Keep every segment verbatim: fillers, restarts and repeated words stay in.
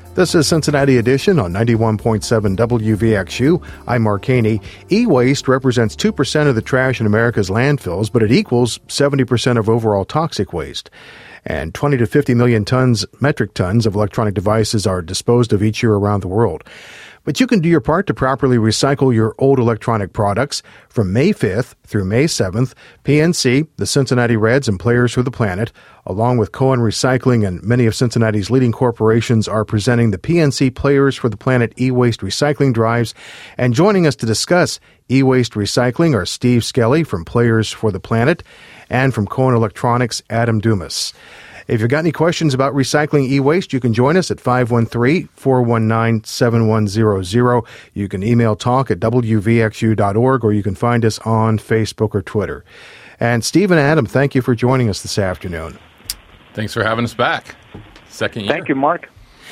This is Cincinnati Edition on ninety-one point seven W V X U. I'm Mark Haney. E-waste represents two percent of the trash in America's landfills, but it equals seventy percent of overall toxic waste. And twenty to fifty million tons, metric tons of electronic devices are disposed of each year around the world. But you can do your part to properly recycle your old electronic products. From May fifth through May seventh, P N C, the Cincinnati Reds, and Players for the Planet, along with Cohen Recycling and many of Cincinnati's leading corporations, are presenting the P N C Players for the Planet e-waste recycling drives. And joining us to discuss e-waste recycling are Steve Skelly from Players for the Planet and from Cohen Electronics, Adam Dumas. If you've got any questions about recycling e-waste, you can join us at five one three, four one nine, seven one zero zero. You can email talk at w v x u dot org, or you can find us on Facebook or Twitter. And Steve and Adam, thank you for joining us this afternoon. Thanks for having us back. Second year. Thank you, Mark.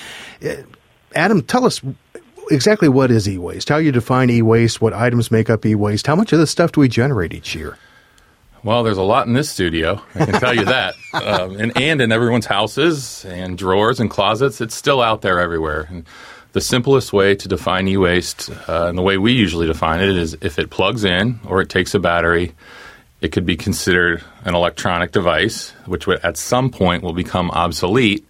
Adam, tell us exactly what is e-waste, how you define e-waste, what items make up e-waste, how much of this stuff do we generate each year? Well, there's a lot in this studio, I can tell you that. Um, and, and in everyone's houses and drawers and closets, it's still out there everywhere. And the simplest way to define e-waste, uh, and the way we usually define it, is if it plugs in or it takes a battery, it could be considered an electronic device, which would, at some point will become obsolete.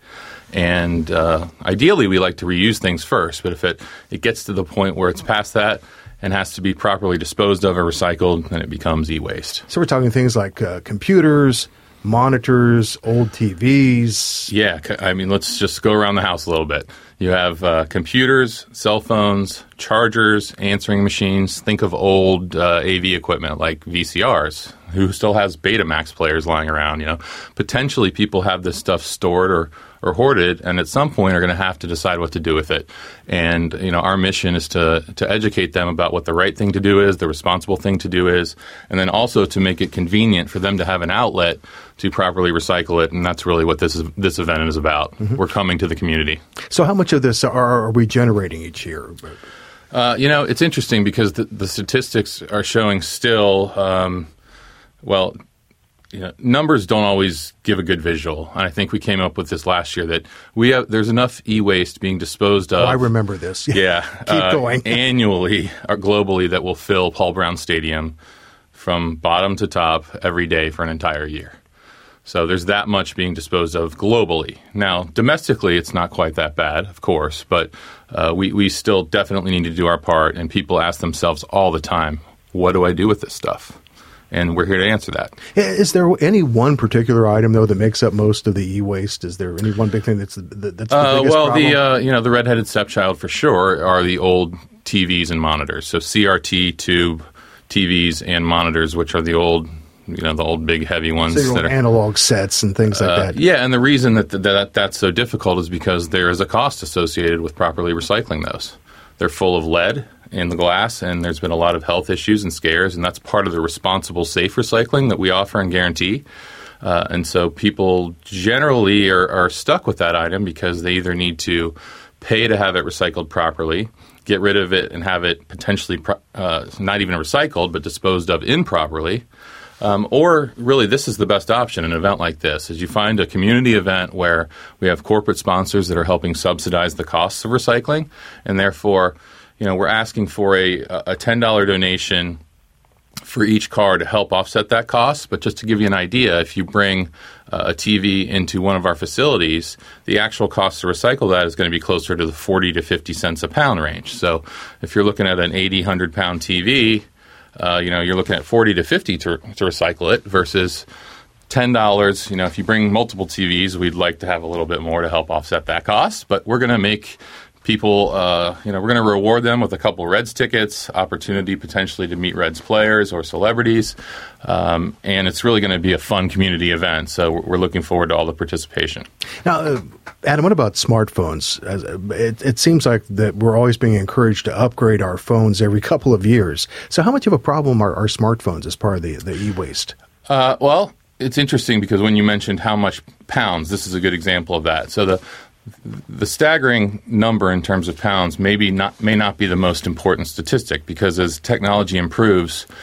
And uh, ideally, we like to reuse things first. But if it, it gets to the point where it's past that, and has to be properly disposed of or recycled, then it becomes e-waste. So we're talking things like uh, computers, monitors, old T Vs. Yeah, I mean, let's just go around the house a little bit. You have uh, computers, cell phones, chargers, answering machines. Think of old uh, A V equipment like V C Rs. Who still has Betamax players lying around? You know, potentially people have this stuff stored or or hoarded, and at some point are going to have to decide what to do with it. And, you know, our mission is to to educate them about what the right thing to do is, the responsible thing to do is, and then also to make it convenient for them to have an outlet to properly recycle it. And that's really what this is, this event is about. Mm-hmm. We're coming to the community. So how much of this are, are we generating each year? Uh, you know, it's interesting because the, the statistics are showing still, um, well, you know, numbers don't always give a good visual. And I think we came up with this last year that we have there's enough e-waste being disposed of. Oh, I remember this. Yeah. Keep uh, going. annually or globally that will fill Paul Brown Stadium from bottom to top every day for an entire year. So there's that much being disposed of globally. Now, domestically, it's not quite that bad, of course, but uh, we, we still definitely need to do our part. And people ask themselves all the time, what do I do with this stuff? And we're here to answer that. Is there any one particular item, though, that makes up most of the e-waste? Is there any one big thing that's the, that's the uh, biggest well, problem? the uh, you know the redheaded stepchild for sure are the old T Vs and monitors. So C R T tube T Vs and monitors, which are the old you know the old big heavy ones so that are analog sets and things like uh, that. Yeah, and the reason that, th- that that's so difficult is because there is a cost associated with properly recycling those. They're full of lead in the glass, and there's been a lot of health issues and scares, and that's part of the responsible, safe recycling that we offer and guarantee. Uh, and so people generally are, are stuck with that item because they either need to pay to have it recycled properly, get rid of it and have it potentially pro- uh, not even recycled but disposed of improperly, um, or really this is the best option in an event like this, is you find a community event where we have corporate sponsors that are helping subsidize the costs of recycling, and therefore you know, we're asking for a, a ten dollars donation for each car to help offset that cost. But just to give you an idea, if you bring uh, a T V into one of our facilities, the actual cost to recycle that is going to be closer to the forty to fifty cents a pound range. So if you're looking at an eighty, one hundred pound T V, uh, you know, you're looking at forty to fifty to, to recycle it versus ten dollars. You know, if you bring multiple T Vs, we'd like to have a little bit more to help offset that cost. But we're going to make people, uh, you know, we're going to reward them with a couple Reds tickets, opportunity potentially to meet Reds players or celebrities, um, and it's really going to be a fun community event. So we're looking forward to all the participation. Now, uh, Adam, what about smartphones? As, uh, it, it seems like that we're always being encouraged to upgrade our phones every couple of years. So how much of a problem are, are smartphones as part of the, the e-waste? Uh, well, it's interesting because when you mentioned how much pounds, this is a good example of that. So the The staggering number in terms of pounds maybe not may not be the most important statistic because as technology improves,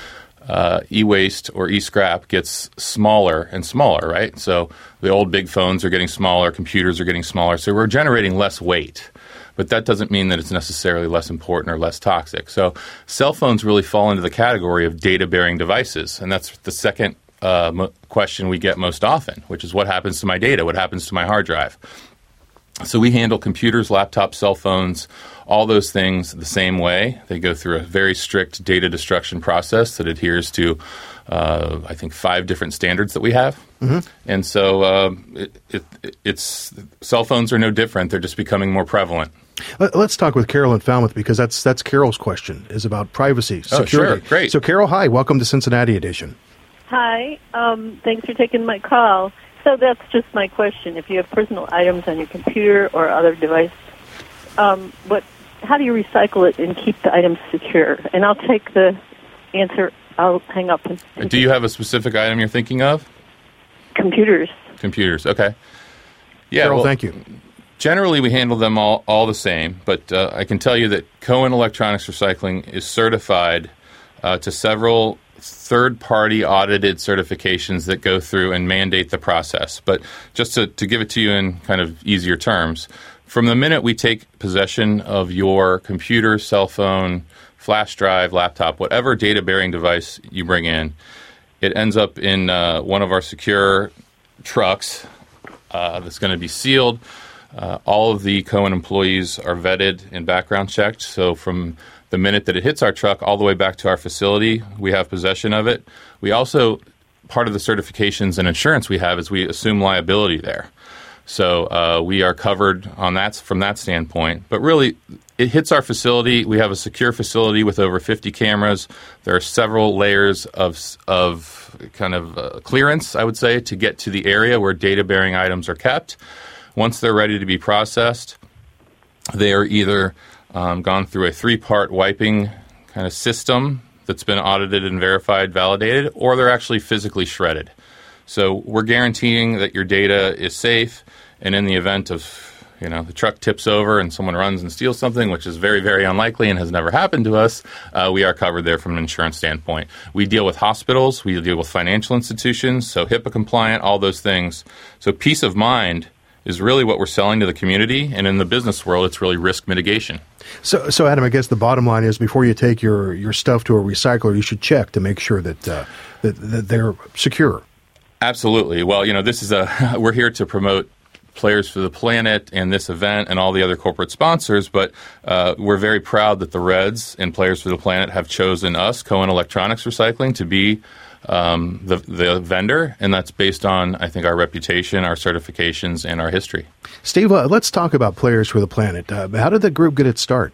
uh, e-waste or e-scrap gets smaller and smaller, right? So the old big phones are getting smaller, computers are getting smaller, so we're generating less weight. But that doesn't mean that it's necessarily less important or less toxic. So cell phones really fall into the category of data-bearing devices, and that's the second uh, mo- question we get most often, which is what happens to my data, what happens to my hard drive. So we handle computers, laptops, cell phones, all those things the same way. They go through a very strict data destruction process that adheres to, uh, I think, five different standards that we have. Mm-hmm. And so uh, it, it, it's cell phones are no different. They're just becoming more prevalent. Let's talk with Carol in Falmouth, because that's that's Carol's question, is about privacy, security. Oh, sure. Great. So, Carol, hi. Welcome to Cincinnati Edition. Hi. Um, thanks for taking my call. So that's just my question. If you have personal items on your computer or other device, um, what? How do you recycle it and keep the items secure? And I'll take the answer. I'll hang up. And, and do you have a specific item you're thinking of? Computers. Computers. Okay. Yeah. Carol, well, thank you. Generally, we handle them all, all the same, but uh, I can tell you that Cohen Electronics Recycling is certified uh, to several third-party audited certifications that go through and mandate the process. But just to, to give it to you in kind of easier terms, from the minute we take possession of your computer, cell phone, flash drive, laptop, whatever data-bearing device you bring in, it ends up in uh, one of our secure trucks uh, that's going to be sealed. Uh, all of the Cohen employees are vetted and background checked. So from the minute that it hits our truck all the way back to our facility, we have possession of it. We also, part of the certifications and insurance we have is we assume liability there. So uh, we are covered on that from that standpoint. But really, it hits our facility. We have a secure facility with over fifty cameras. There are several layers of of kind of uh, clearance, I would say, to get to the area where data-bearing items are kept. Once they're ready to be processed, they are either um, gone through a three-part wiping kind of system that's been audited and verified, validated, or they're actually physically shredded. So we're guaranteeing that your data is safe, and in the event of, you know, the truck tips over and someone runs and steals something, which is very, very unlikely and has never happened to us, uh, we are covered there from an insurance standpoint. We deal with hospitals, we deal with financial institutions, so HIPAA compliant, all those things. So peace of mind is really what we're selling to the community, and in the business world, it's really risk mitigation. So, so Adam, I guess the bottom line is before you take your, your stuff to a recycler, you should check to make sure that uh, that, that they're secure. Absolutely. Well, you know, this is a we're here to promote Players for the Planet and this event and all the other corporate sponsors, but uh, we're very proud that the Reds and Players for the Planet have chosen us, Cohen Electronics Recycling, to be Um, the the vendor, and that's based on, I think, our reputation, our certifications, and our history. Steve, uh, let's talk about Players for the Planet. Uh, how did the group get its start?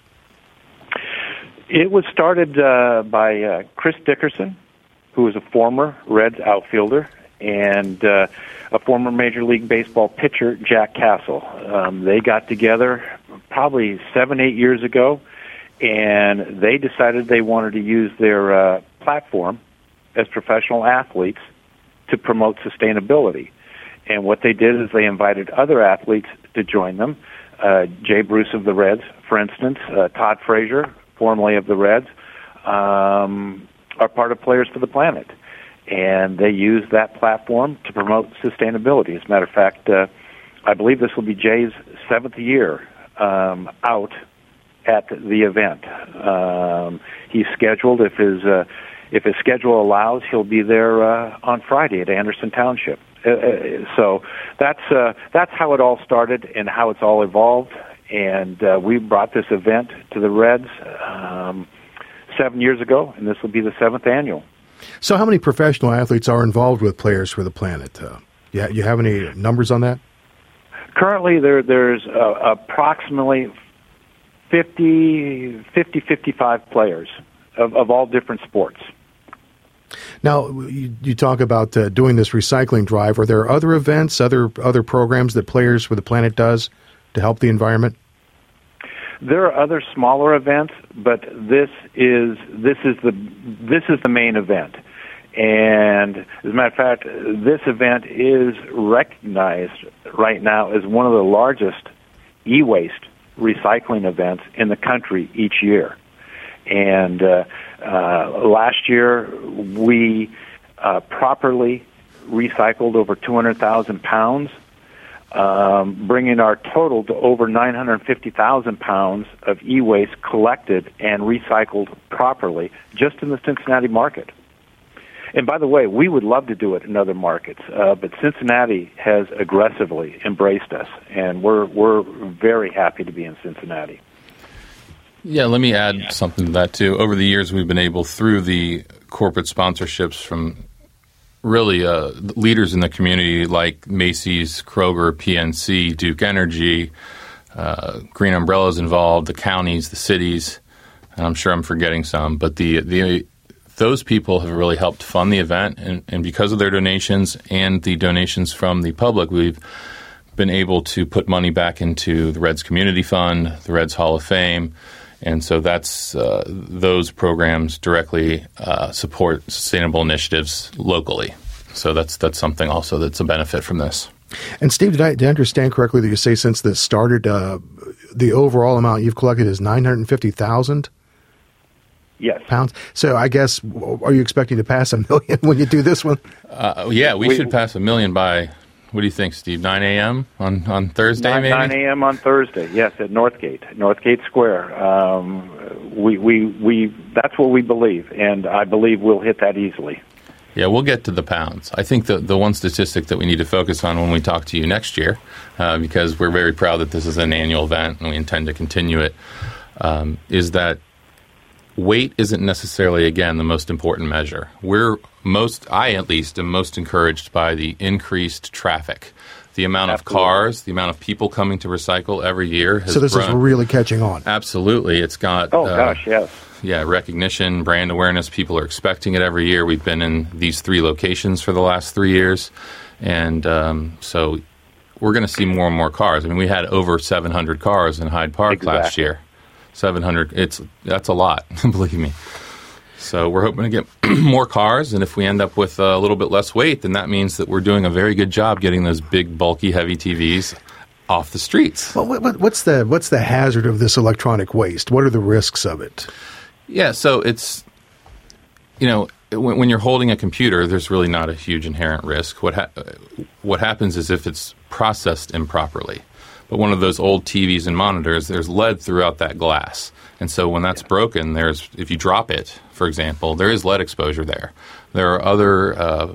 It was started uh, by uh, Chris Dickerson, who was a former Reds outfielder, and uh, a former Major League Baseball pitcher, Jack Castle. Um, they got together probably seven, eight years ago, and they decided they wanted to use their uh, platform as professional athletes to promote sustainability. And what they did is they invited other athletes to join them. Uh, Jay Bruce of the Reds, for instance, uh, Todd Frazier, formerly of the Reds, um, are part of Players for the Planet. And they use that platform to promote sustainability. As a matter of fact, uh, I believe this will be Jay's seventh year um, out at the event. Um, he's scheduled, if his uh, If his schedule allows, he'll be there uh, on Friday at Anderson Township. Uh, so that's uh, that's how it all started and how it's all evolved. And uh, we brought this event to the Reds um, seven years ago, and this will be the seventh annual. So how many professional athletes are involved with Players for the Planet? Uh, you, ha- you have any numbers on that? Currently, there there's uh, approximately fifty, fifty, fifty-five players of, of all different sports. Now, you, you talk about uh, doing this recycling drive. Are there other events, other other programs that Players for the Planet does to help the environment? There are other smaller events, but this is this is the this is the main event. And as a matter of fact, this event is recognized right now as one of the largest e-waste recycling events in the country each year. And uh, uh, last year, we uh, properly recycled over two hundred thousand pounds, um, bringing our total to over nine hundred fifty thousand pounds of e-waste collected and recycled properly just in the Cincinnati market. And by the way, we would love to do it in other markets, uh, but Cincinnati has aggressively embraced us, and we're we're very happy to be in Cincinnati. Yeah, let me add something to that, too. Over the years, we've been able, through the corporate sponsorships from really uh, leaders in the community like Macy's, Kroger, P N C, Duke Energy, uh, Green Umbrella's involved, the counties, the cities, and I'm sure I'm forgetting some, but the the those people have really helped fund the event, and, and because of their donations and the donations from the public, we've been able to put money back into the Reds Community Fund, the Reds Hall of Fame, and so that's uh, those programs directly uh, support sustainable initiatives locally. So that's that's something also that's a benefit from this. And Steve, did I, did I understand correctly that you say since this started, uh, the overall amount you've collected is nine hundred fifty thousand? Yes. Pounds. So I guess, are you expecting to pass a million when you do this one? Uh, yeah, we, we should pass a million by, what do you think, Steve, nine a.m. on, on Thursday, nine, maybe? nine a.m. on Thursday, yes, at Northgate, Northgate Square. Um, we, we, we, that's what we believe, and I believe we'll hit that easily. Yeah, we'll get to the pounds. I think the, the one statistic that we need to focus on when we talk to you next year, uh, because we're very proud that this is an annual event and we intend to continue it, um, is that weight isn't necessarily, again, the most important measure. We're most, I at least, am most encouraged by the increased traffic. The amount Absolutely. of cars, the amount of people coming to recycle every year has So this grown. is really catching on. Absolutely. It's got... Oh, uh, gosh, yes. Yeah, recognition, brand awareness. People are expecting it every year. We've been in these three locations for the last three years. And um, so we're going to see more and more cars. I mean, we had over seven hundred cars in Hyde Park exactly. last year. seven hundred, it's that's a lot, believe me. So we're hoping to get more cars, and if we end up with a little bit less weight, then that means that we're doing a very good job getting those big, bulky, heavy T Vs off the streets. Well, what, what's the what's the hazard of this electronic waste? What are the risks of it? Yeah, so it's, you know, when, when you're holding a computer, there's really not a huge inherent risk. What ha- what happens is if it's processed improperly. But one of those old T Vs and monitors, there's lead throughout that glass. And so when that's broken, there's if you drop it, for example, there is lead exposure there. There are other uh,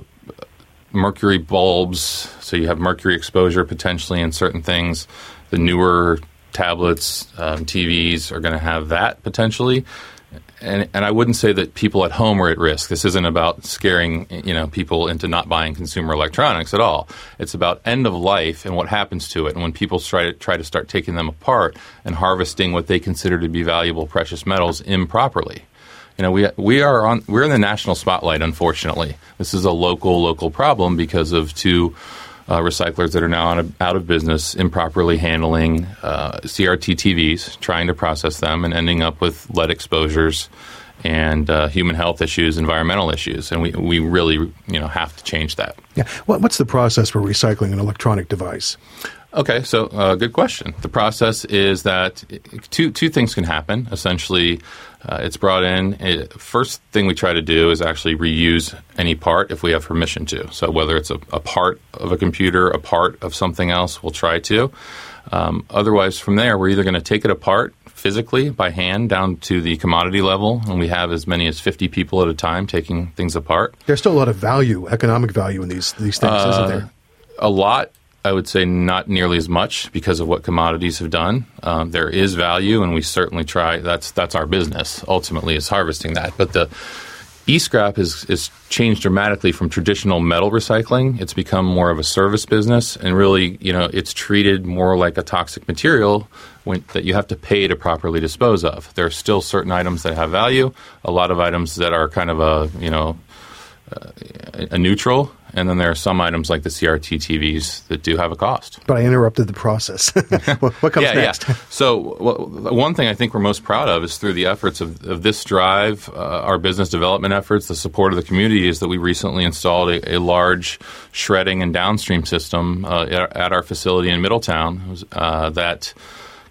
mercury bulbs, so you have mercury exposure potentially in certain things. The newer tablets, um, T Vs are going to have that potentially. And, and I wouldn't say that people at home are at risk. This isn't about scaring, you know, people into not buying consumer electronics at all. It's about end of life and what happens to it. And when people try to try to start taking them apart and harvesting what they consider to be valuable precious metals improperly. You know, we we are on we're in the national spotlight. Unfortunately, this is a local local problem because of two uh, recyclers that are now out of, out of business, improperly handling uh, C R T T Vs, trying to process them, and ending up with lead exposures and uh, human health issues, environmental issues, and we we really you know have to change that. Yeah, what, what's the process for recycling an electronic device? Okay, so uh, good question. The process is that two two things can happen. Essentially, uh, it's brought in. It, first thing we try to do is actually reuse any part if we have permission to. So whether it's a, a part of a computer, a part of something else, we'll try to. Um, otherwise, from there, we're either going to take it apart physically by hand down to the commodity level, and we have as many as fifty people at a time taking things apart. There's still a lot of value, economic value in these these things, uh, isn't there? A lot. I would say not nearly as much because of what commodities have done. Um, there is value, and we certainly try. That's that's our business, ultimately, is harvesting that. But the e-scrap has, has changed dramatically from traditional metal recycling. It's become more of a service business, and really, you know, it's treated more like a toxic material when, that you have to pay to properly dispose of. There are still certain items that have value, a lot of items that are kind of a, you know, uh, a neutral, and then there are some items like the C R T T Vs that do have a cost. But I interrupted the process. what, what comes yeah, next? Yeah. So well, one thing I think we're most proud of is through the efforts of, of this drive, uh, our business development efforts, the support of the community, is that we recently installed a, a large shredding and downstream system uh, at, at our facility in Middletown uh, that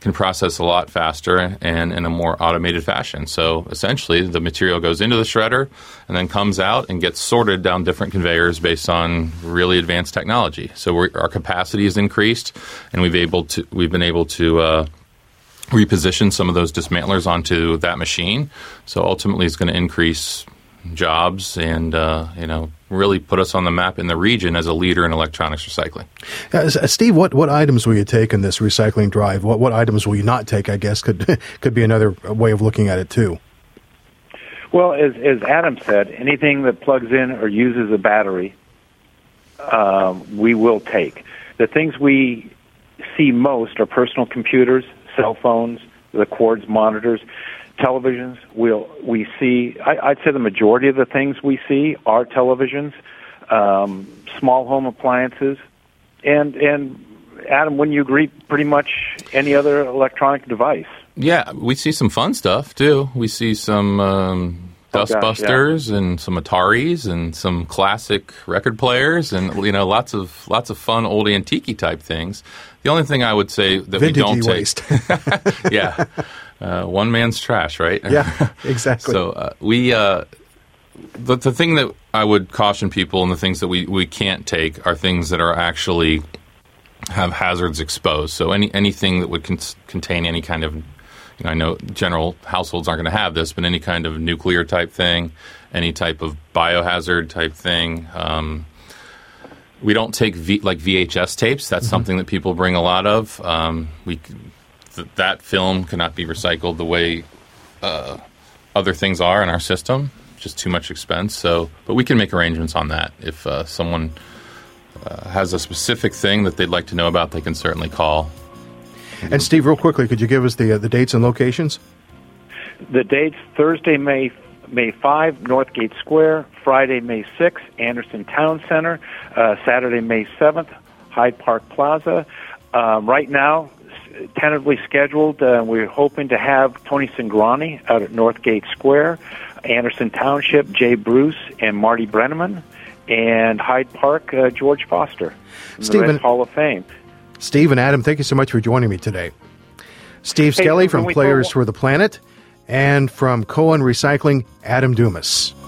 can process a lot faster and in a more automated fashion. So essentially, the material goes into the shredder and then comes out and gets sorted down different conveyors based on really advanced technology. So we're, our capacity is increased, and we've able to we've been able to uh, reposition some of those dismantlers onto that machine. So ultimately, it's going to increase jobs and uh, you know really put us on the map in the region as a leader in electronics recycling. Uh, Steve, what, what items will you take in this recycling drive? What what items will you not take? I guess could could be another way of looking at it too. Well, as as Adam said, anything that plugs in or uses a battery, um, we will take. The things we see most are personal computers, cell phones, the Quartz monitors. Televisions, we'll, we see, I, I'd say the majority of the things we see are televisions, um, small home appliances, and, and Adam, wouldn't you agree, pretty much any other electronic device? Yeah, we see some fun stuff, too. We see some um, Dustbusters oh, yeah. and some Ataris and some classic record players and, you know, lots of lots of fun old antique type things. The only thing I would say that Vintage-y we don't waste. take... yeah. Uh, one man's trash, right? Yeah, exactly. So uh, we, uh, the, the thing that I would caution people and the things that we, we can't take are things that are actually have hazards exposed. So any anything that would con- contain any kind of, you know, I know general households aren't going to have this, but any kind of nuclear type thing, any type of biohazard type thing. Um, we don't take v- like V H S tapes. That's mm-hmm. something that people bring a lot of. Um, we. Th- that film cannot be recycled the way uh, other things are in our system. Just too much expense. So, but we can make arrangements on that. If uh, someone uh, has a specific thing that they'd like to know about, they can certainly call. And Steve, real quickly, could you give us the uh, the dates and locations? The dates: Thursday, May May fifth, Northgate Square; Friday, May sixth, Anderson Town Center; uh, Saturday, May seventh, Hyde Park Plaza. Uh, right now, tentatively scheduled, uh, we're hoping to have Tony Cingrani out at Northgate Square, Anderson Township, Jay Bruce and Marty Brenneman, and Hyde Park, uh, George Foster, from the Red Hall of Fame. Steve and Adam, thank you so much for joining me today. Steve hey, Skelly from we Players throw- for the Planet, and from Cohen Recycling, Adam Dumas.